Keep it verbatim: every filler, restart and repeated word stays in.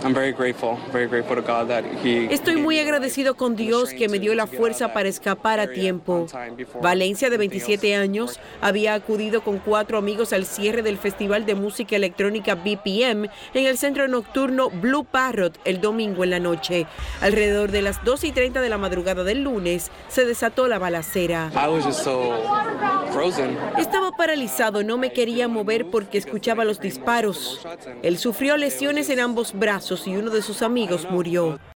Estoy muy agradecido con Dios que me dio la fuerza para escapar a tiempo. Valencia, de veintisiete años, había acudido con cuatro amigos al cierre del Festival de Música Electrónica B P M en el centro nocturno Blue Parrot el domingo en la noche. Alrededor de las dos y treinta de la madrugada del lunes se desató la balacera. Estaba paralizado, no me quería mover porque escuchaba los disparos. Él sufrió lesiones en ambos brazos y uno de sus amigos murió.